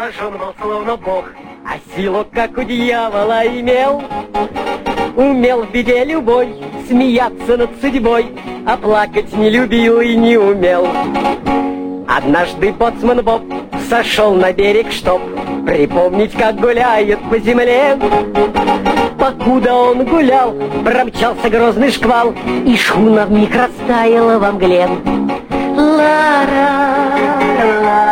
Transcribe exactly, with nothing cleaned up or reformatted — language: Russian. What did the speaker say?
сложен был словно бог, а силу, как у дьявола, имел. Умел в беде любой смеяться над судьбой, а плакать не любил и не умел. Однажды боцман Боб сошел на берег, чтоб припомнить, как гуляет по земле. Покуда он гулял, промчался грозный шквал, и шхуна вмиг растаяла во мгле. Ла-ра-ла.